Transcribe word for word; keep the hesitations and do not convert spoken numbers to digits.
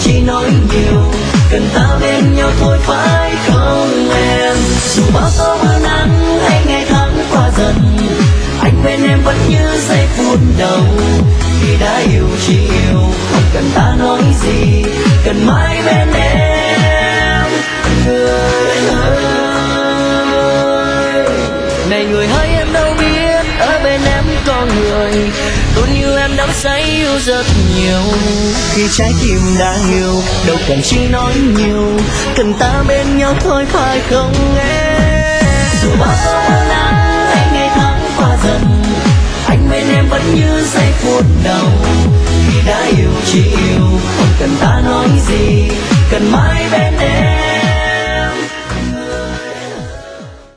chi nói nhiều, cần ta bên nhau thôi phải không em? Dù bao gió mưa nắng hay ngày tháng qua dần, anh bên em vẫn như giây phút đầu. Vì đã yêu chỉ yêu, không cần ta nói gì, cần mãi bên em người ơi. Này người hỡi, em đâu biết ở bên em có người tốt như em đắm say yêu rất nhiều. Khi trái tim đã hiểu, đâu cần chỉ nói nhiều, cần ta bên nhau thôi phải không em?